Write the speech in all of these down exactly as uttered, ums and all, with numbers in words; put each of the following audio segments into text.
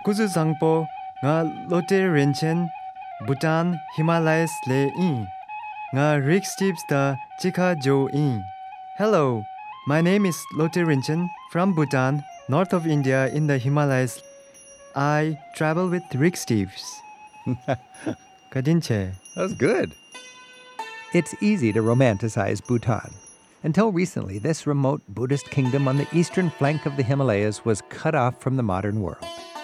Kuzu sangpo nga Lotte Rinchen, Bhutan, Himalayas le in. Nga Rick Steves da Chika Jo in. Hello, my name is Lotte Rinchen from Bhutan, north of India in the Himalayas. I travel with Rick Steves. Kadinche. That's good. It's easy to romanticize Bhutan. Until recently, this remote Buddhist kingdom on the eastern flank of the Himalayas was cut off from the modern world.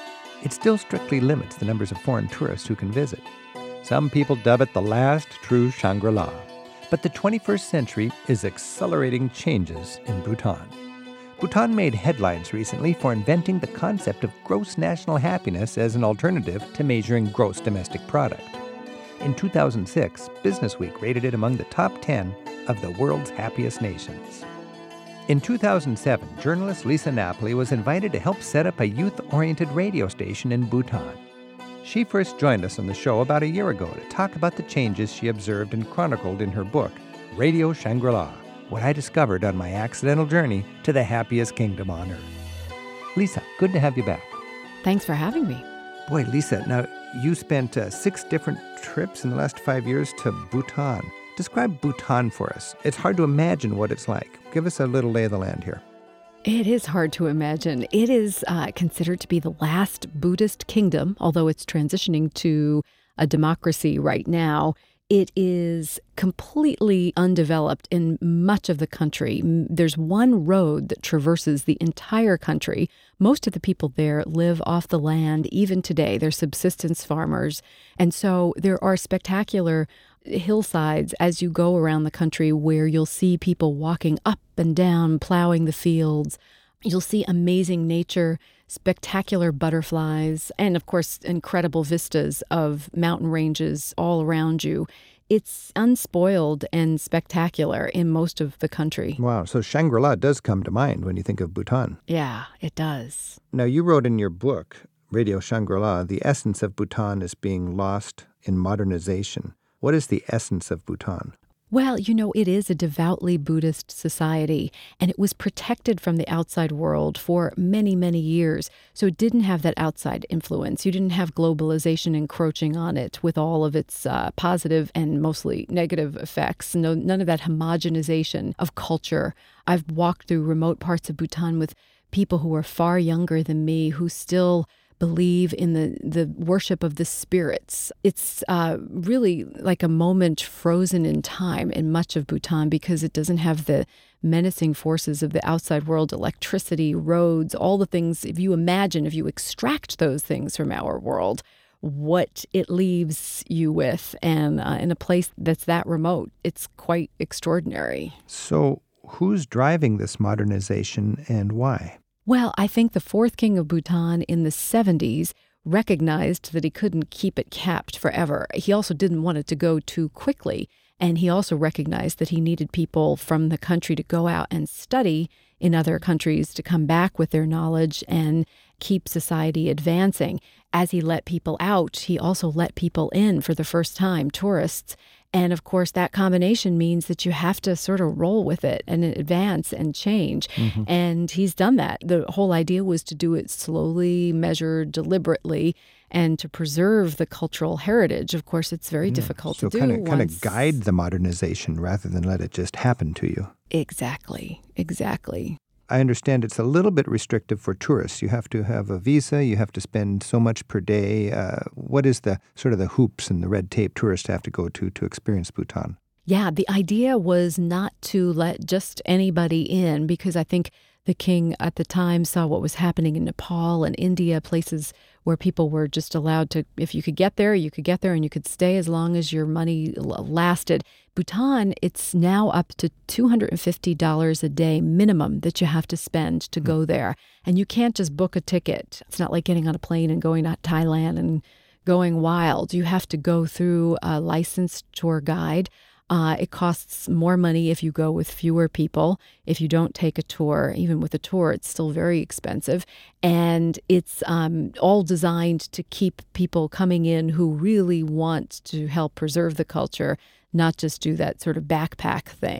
It still strictly limits the numbers of foreign tourists who can visit. Some people dub it the last true Shangri-La. But the twenty-first century is accelerating changes in Bhutan. Bhutan made headlines recently for inventing the concept of gross national happiness as an alternative to measuring gross domestic product. In two thousand six, Businessweek rated it among the top ten of the world's happiest nations. In two thousand seven, journalist Lisa Napoli was invited to help set up a youth-oriented radio station in Bhutan. She first joined us on the show about a year ago to talk about the changes she observed and chronicled in her book, Radio Shangri-La, What I Discovered on My Accidental Journey to the Happiest Kingdom on Earth. Lisa, good to have you back. Thanks for having me. Boy, Lisa, now you spent uh, six different trips in the last five years to Bhutan. Describe Bhutan for us. It's hard to imagine what it's like. Give us a little lay of the land here. It is hard to imagine. It is uh, considered to be the last Buddhist kingdom, although it's transitioning to a democracy right now. It is completely undeveloped in much of the country. There's one road that traverses the entire country. Most of the people there live off the land, even today. They're subsistence farmers. And so there are spectacular hillsides as you go around the country where you'll see people walking up and down, plowing the fields. You'll see amazing nature, spectacular butterflies, and of course, incredible vistas of mountain ranges all around you. It's unspoiled and spectacular in most of the country. Wow, so Shangri-La does come to mind when you think of Bhutan. Yeah, it does. Now, you wrote in your book, Radio Shangri-La, the essence of Bhutan is being lost in modernization. What is the essence of Bhutan? Well, you know, it is a devoutly Buddhist society, and it was protected from the outside world for many, many years. So it didn't have that outside influence. You didn't have globalization encroaching on it with all of its uh, positive and mostly negative effects. No, none of that homogenization of culture. I've walked through remote parts of Bhutan with people who are far younger than me who still believe in the, the worship of the spirits. It's uh, really like a moment frozen in time in much of Bhutan because it doesn't have the menacing forces of the outside world, electricity, roads, all the things. If you imagine, if you extract those things from our world, what it leaves you with, and uh, in a place that's that remote, it's quite extraordinary. So who's driving this modernization and why? Well, I think the fourth king of Bhutan in the seventies recognized that he couldn't keep it capped forever. He also didn't want it to go too quickly. And he also recognized that he needed people from the country to go out and study in other countries to come back with their knowledge and keep society advancing. As he let people out, he also let people in for the first time, tourists. And of course, that combination means that you have to sort of roll with it and advance and change. Mm-hmm. And he's done that. The whole idea was to do it slowly, measured, deliberately, and to preserve the cultural heritage. Of course, it's very yeah. difficult so to kinda, do. So kind of guide the modernization rather than let it just happen to you. Exactly, exactly. I understand it's a little bit restrictive for tourists. You have to have a visa. You have to spend so much per day. Uh, what is the sort of the hoops and the red tape tourists have to go to to experience Bhutan? Yeah, the idea was not to let just anybody in because I think the king at the time saw what was happening in Nepal and India, places where people were just allowed to, if you could get there, you could get there and you could stay as long as your money lasted. Bhutan, it's now up to two hundred fifty dollars a day minimum that you have to spend to go there. And you can't just book a ticket. It's not like getting on a plane and going to Thailand and going wild. You have to go through a licensed tour guide. Uh, it costs more money if you go with fewer people. If you don't take a tour, even with a tour, it's still very expensive. And it's um, all designed to keep people coming in who really want to help preserve the culture, not just do that sort of backpack thing.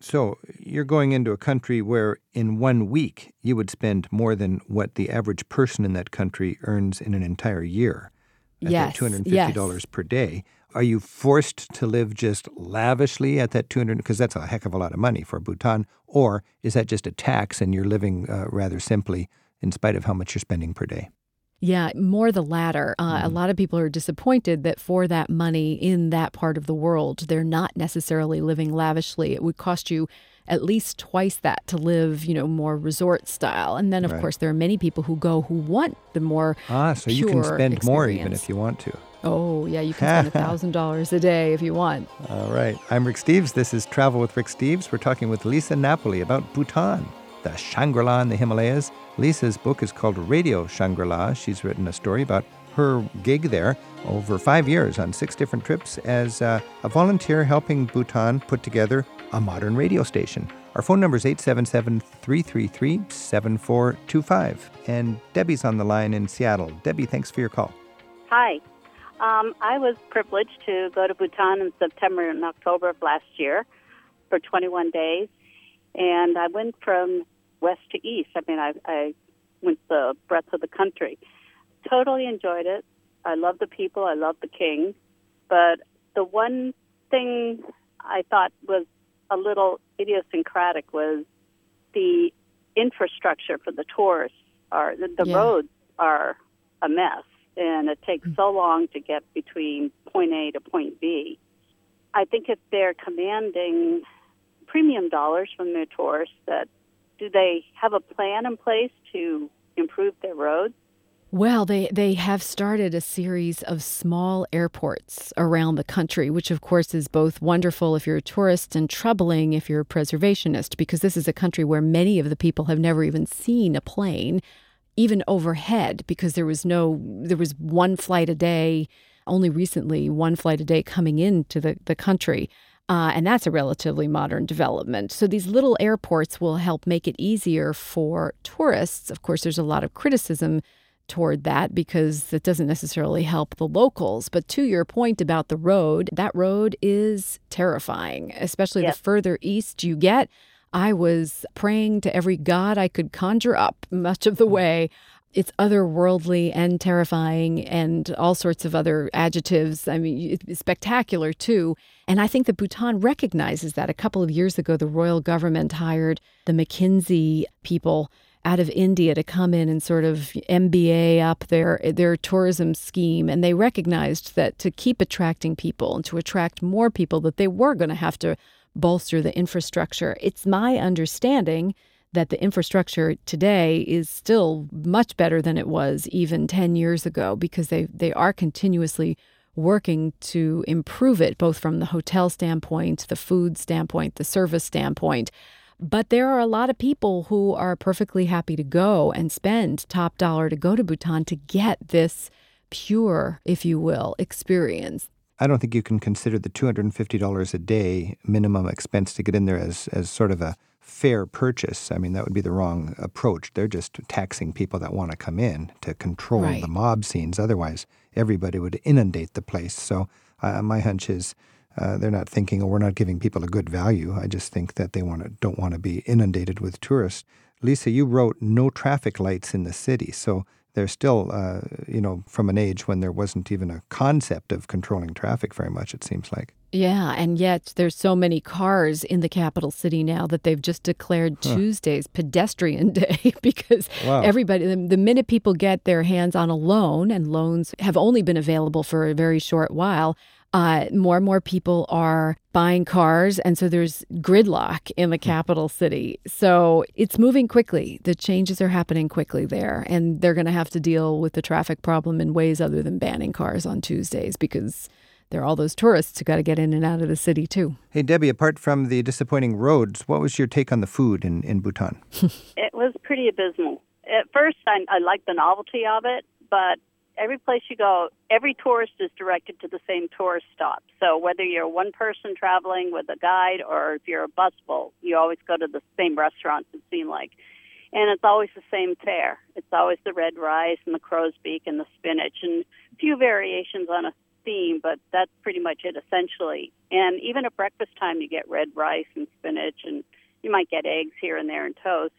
So you're going into a country where in one week you would spend more than what the average person in that country earns in an entire year at Yes, that two hundred fifty dollars yes. per day. Are you forced to live just lavishly at that two hundred, because that's a heck of a lot of money for Bhutan, or is that just a tax and you're living uh, rather simply in spite of how much you're spending per day? Yeah, more the latter. Uh, Mm-hmm. A lot of people are disappointed that for that money in that part of the world, they're not necessarily living lavishly. It would cost you at least twice that to live, you know, more resort style. And then, of Right. course, there are many people who go who want the more Ah, so you can pure spend more even experience. if you want to. Oh, yeah, you can spend one thousand dollars a day if you want. All right. I'm Rick Steves. This is Travel with Rick Steves. We're talking with Lisa Napoli about Bhutan, the Shangri-La in the Himalayas. Lisa's book is called Radio Shangri-La. She's written a story about her gig there over five years on six different trips as uh, a volunteer helping Bhutan put together a modern radio station. Our phone number is eight seven seven, three three three, seven four two five. And Debbie's on the line in Seattle. Debbie, thanks for your call. Hi. Um, I was privileged to go to Bhutan in September and October of last year for twenty-one days. And I went from west to east. I mean, I, I went the breadth of the country. Totally enjoyed it. I love the people. I love the king. But the one thing I thought was a little idiosyncratic was the infrastructure for the tourists. Are the, the Yeah. roads are a mess, and it takes so long to get between point A to point B. I think if they're commanding premium dollars from their tourists, that do they have a plan in place to improve their roads? Well, they, they have started a series of small airports around the country, which of course is both wonderful if you're a tourist and troubling if you're a preservationist, because this is a country where many of the people have never even seen a plane, even overhead, because there was no, there was one flight a day, only recently one flight a day coming into the, the country. Uh, and that's a relatively modern development. So these little airports will help make it easier for tourists. Of course, there's a lot of criticism toward that because it doesn't necessarily help the locals. But to your point about the road, that road is terrifying, especially Yes. the further east you get. I was praying to every god I could conjure up much of the way. It's otherworldly and terrifying and all sorts of other adjectives. I mean, it's spectacular, too. And I think that Bhutan recognizes that. A couple of years ago, the royal government hired the McKinsey people out of India to come in and sort of M B A up their their tourism scheme. And they recognized that to keep attracting people and to attract more people, that they were going to have to bolster the infrastructure. It's my understanding that the infrastructure today is still much better than it was even ten years ago, because they, they are continuously working to improve it, both from the hotel standpoint, the food standpoint, the service standpoint. But there are a lot of people who are perfectly happy to go and spend top dollar to go to Bhutan to get this pure, if you will, experience. I don't think you can consider the two hundred fifty dollars a day minimum expense to get in there as, as sort of a fair purchase. I mean, that would be the wrong approach. They're just taxing people that want to come in to control Right. the mob scenes. Otherwise, everybody would inundate the place. So uh, my hunch is uh, they're not thinking, oh, we're not giving people a good value. I just think that they want to, don't want to be inundated with tourists. Lisa, you wrote no traffic lights in the city. So they're still, uh, you know, from an age when there wasn't even a concept of controlling traffic very much, it seems like. Yeah, and yet there's so many cars in the capital city now that they've just declared Huh. Tuesday's pedestrian day because Wow. everybody, the, the minute people get their hands on a loan, and loans have only been available for a very short while, uh, more and more people are buying cars, and so there's gridlock in the capital city. So it's moving quickly. The changes are happening quickly there, and they're going to have to deal with the traffic problem in ways other than banning cars on Tuesdays, because there are all those tourists who got to get in and out of the city, too. Hey, Debbie, apart from the disappointing roads, what was your take on the food in, in Bhutan? It was pretty abysmal. At first, I, I liked the novelty of it, but every place you go, every tourist is directed to the same tourist stop. So whether you're one person traveling with a guide or if you're a busboy, you always go to the same restaurants, it seemed like. And it's always the same fare. It's always the red rice and the crow's beak and the spinach and a few variations on a theme, but that's pretty much it essentially. And even at breakfast time, you get red rice and spinach, and you might get eggs here and there and toast.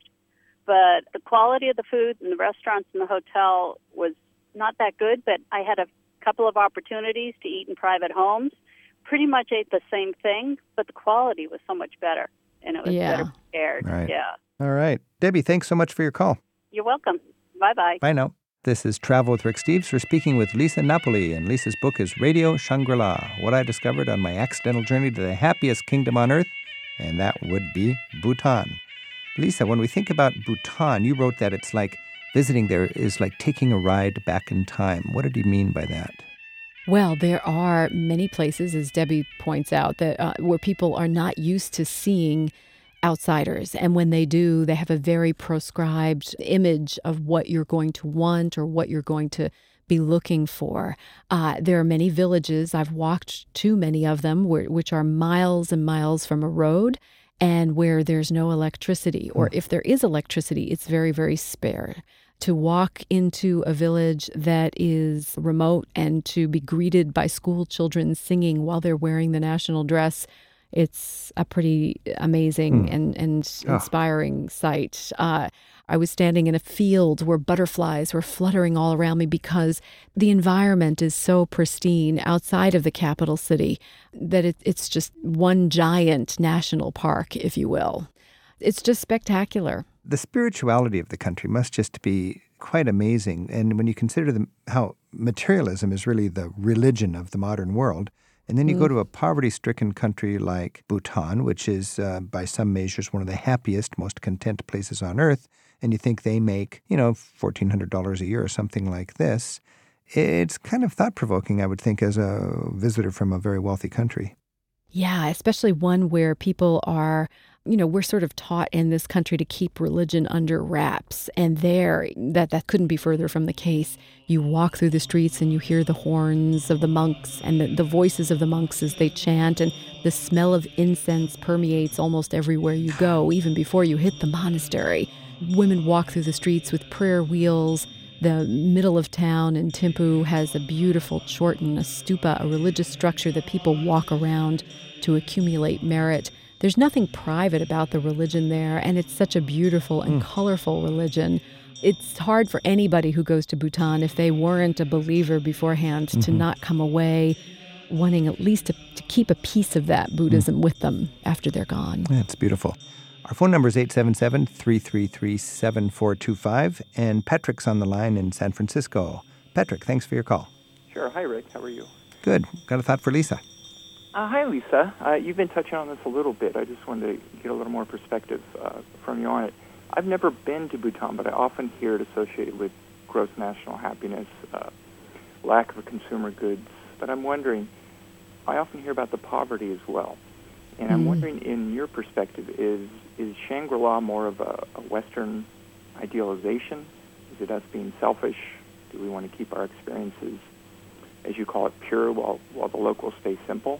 But the quality of the food in the restaurants and the hotel was not that good, but I had a couple of opportunities to eat in private homes. Pretty much ate the same thing, but the quality was so much better, and it was Yeah. better prepared. Right. Yeah. All right. Debbie, thanks so much for your call. You're welcome. Bye-bye. Bye now. This is Travel with Rick Steves. We're speaking with Lisa Napoli, and Lisa's book is Radio Shangri-La, What I Discovered on My Accidental Journey to the Happiest Kingdom on Earth, and that would be Bhutan. Lisa, when we think about Bhutan, you wrote that it's like visiting there is like taking a ride back in time. What did you mean by that? Well, there are many places, as Debbie points out, that uh, where people are not used to seeing outsiders. And when they do, they have a very proscribed image of what you're going to want or what you're going to be looking for. Uh, there are many villages, I've walked to many of them, where, which are miles and miles from a road and where there's no electricity. Or if there is electricity, it's very, very spare. To walk into a village that is remote and to be greeted by school children singing while they're wearing the national dress, it's a pretty amazing and, and inspiring sight. Uh, I was standing in a field where butterflies were fluttering all around me because the environment is so pristine outside of the capital city that it, it's just one giant national park, if you will. It's just spectacular. The spirituality of the country must just be quite amazing. And when you consider the, how materialism is really the religion of the modern world, and then you mm. go to a poverty-stricken country like Bhutan, which is, uh, by some measures, one of the happiest, most content places on earth, and you think they make, you know, fourteen hundred dollars a year or something like this, it's kind of thought-provoking, I would think, as a visitor from a very wealthy country. Yeah, especially one where people are, you know, we're sort of taught in this country to keep religion under wraps. And there, that, that couldn't be further from the case. You walk through the streets and you hear the horns of the monks and the, the voices of the monks as they chant. And the smell of incense permeates almost everywhere you go, even before you hit the monastery. Women walk through the streets with prayer wheels. The middle of town in Thimphu has a beautiful chorten, a stupa, a religious structure that people walk around to accumulate merit. There's nothing private about the religion there, and it's such a beautiful and mm. colorful religion. It's hard for anybody who goes to Bhutan, if they weren't a believer beforehand, mm-hmm. to not come away wanting at least to, to keep a piece of that Buddhism mm. with them after they're gone. That's beautiful. Our phone number is eight seven seven, three three three, seven four two five, and Patrick's on the line in San Francisco. Patrick, thanks for your call. Sure. Hi, Rick. How are you? Good. Got a thought for Lisa? Uh, hi, Lisa. Uh, you've been touching on this a little bit. I just wanted to get a little more perspective uh, from you on it. I've never been to Bhutan, but I often hear it associated with gross national happiness, uh, lack of consumer goods. But I'm wondering, I often hear about the poverty as well. And I'm mm. wondering, in your perspective, is is Shangri-La more of a, a Western idealization? Is it us being selfish? Do we want to keep our experiences, as you call it, pure while, while the locals stay simple?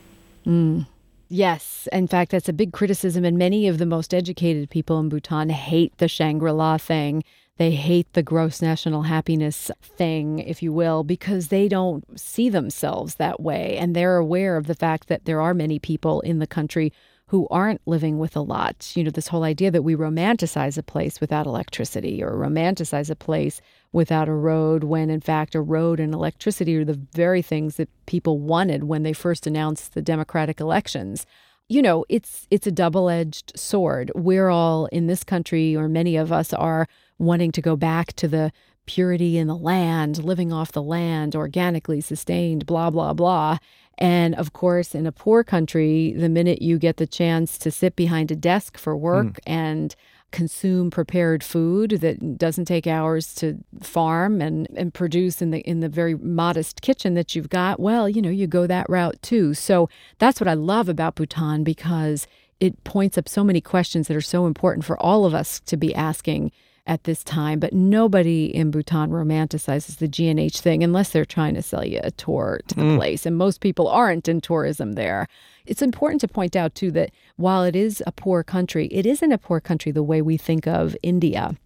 Mm. Yes. In fact, that's a big criticism, and many of the most educated people in Bhutan hate the Shangri-La thing. They hate the gross national happiness thing, if you will, because they don't see themselves that way. And they're aware of the fact that there are many people in the country who aren't living with a lot. You know, this whole idea that we romanticize a place without electricity or romanticize a place without a road, when in fact a road and electricity are the very things that people wanted when they first announced the democratic elections. You know, it's it's a double-edged sword. We're all in this country, or many of us are, wanting to go back to the purity in the land, living off the land, organically sustained, blah, blah, blah. And of course, in a poor country, the minute you get the chance to sit behind a desk for work mm. and consume prepared food that doesn't take hours to farm and, and produce in the in the very modest kitchen that you've got, well, you know, you go that route too. So that's what I love about Bhutan, because it points up so many questions that are so important for all of us to be asking at this time. But nobody in Bhutan romanticizes the G N H thing unless they're trying to sell you a tour to the mm. place. And most people aren't in tourism there. It's important to point out, too, that while it is a poor country, it isn't a poor country the way we think of India.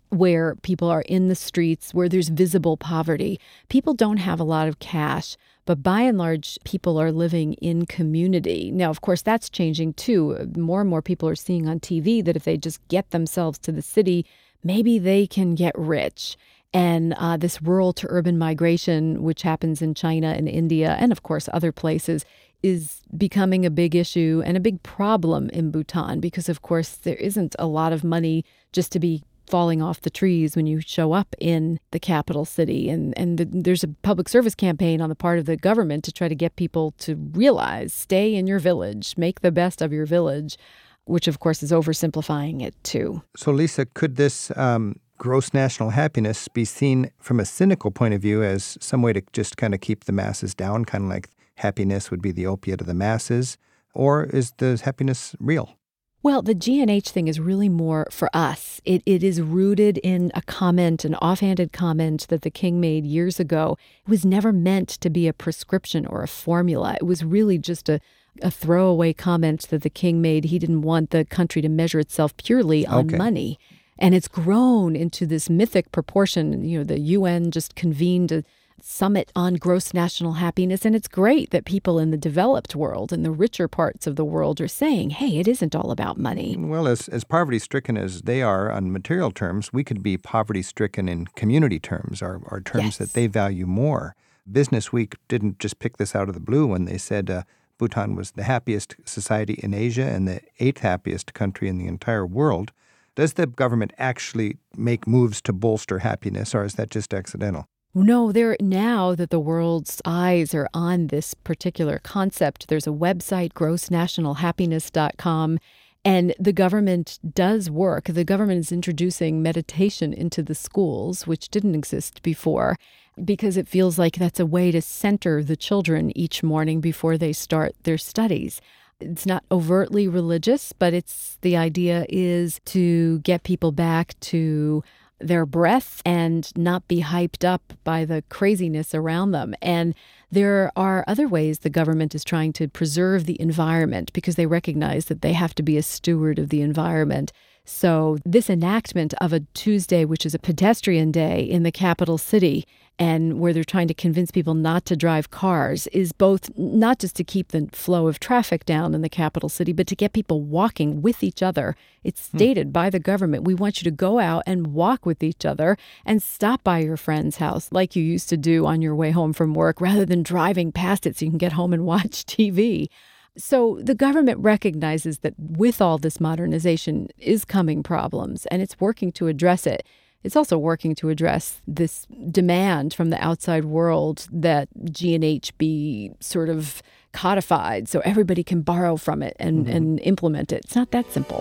where people are in the streets, where there's visible poverty. People don't have a lot of cash, but by and large, people are living in community. Now, of course, that's changing too. More and more people are seeing on T V that if they just get themselves to the city, maybe they can get rich. And uh, this rural to urban migration, which happens in China and India, and of course other places, is becoming a big issue and a big problem in Bhutan because, of course, there isn't a lot of money just to be falling off the trees when you show up in the capital city. And, and the, there's a public service campaign on the part of the government to try to get people to realize, stay in your village, make the best of your village, which, of course, is oversimplifying it, too. So, Lisa, could this um, gross national happiness be seen from a cynical point of view as some way to just kind of keep the masses down, kind of like happiness would be the opiate of the masses? Or is the happiness real? Well, the G N H thing is really more for us. It It is rooted in a comment, an offhanded comment that the king made years ago. It was never meant to be a prescription or a formula. It was really just a, a throwaway comment that the king made. He didn't want the country to measure itself purely on Okay. money. And it's grown into this mythic proportion. You know, the U N just convened a summit on gross national happiness. And it's great that people in the developed world and the richer parts of the world are saying, hey, it isn't all about money. Well, as, as poverty-stricken as they are on material terms, we could be poverty-stricken in community terms, or, or terms Yes. that they value more. Business Week didn't just pick this out of the blue when they said uh, Bhutan was the happiest society in Asia and the eighth happiest country in the entire world. Does the government actually make moves to bolster happiness, or is that just accidental? No, there now that the world's eyes are on this particular concept, there's a website, gross national happiness dot com, and the government does work. The government is introducing meditation into the schools, which didn't exist before, because it feels like that's a way to center the children each morning before they start their studies. It's not overtly religious, but it's the idea is to get people back to their breath and not be hyped up by the craziness around them. And there are other ways the government is trying to preserve the environment because they recognize that they have to be a steward of the environment. So this enactment of a Tuesday, which is a pedestrian day in the capital city, and where they're trying to convince people not to drive cars, is both not just to keep the flow of traffic down in the capital city, but to get people walking with each other. It's stated by the government, we want you to go out and walk with each other and stop by your friend's house like you used to do on your way home from work, rather than driving past it so you can get home and watch T V. So the government recognizes that with all this modernization is coming problems, and it's working to address it. It's also working to address this demand from the outside world that G N H be sort of codified so everybody can borrow from it and, mm-hmm. and implement it. It's not that simple.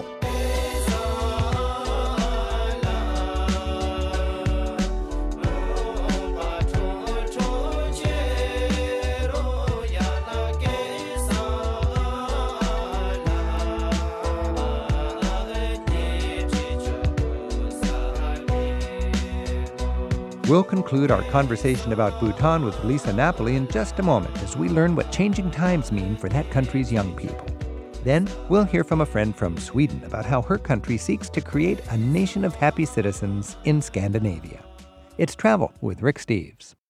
We'll conclude our conversation about Bhutan with Lisa Napoli in just a moment as we learn what changing times mean for that country's young people. Then we'll hear from a friend from Sweden about how her country seeks to create a nation of happy citizens in Scandinavia. It's Travel with Rick Steves.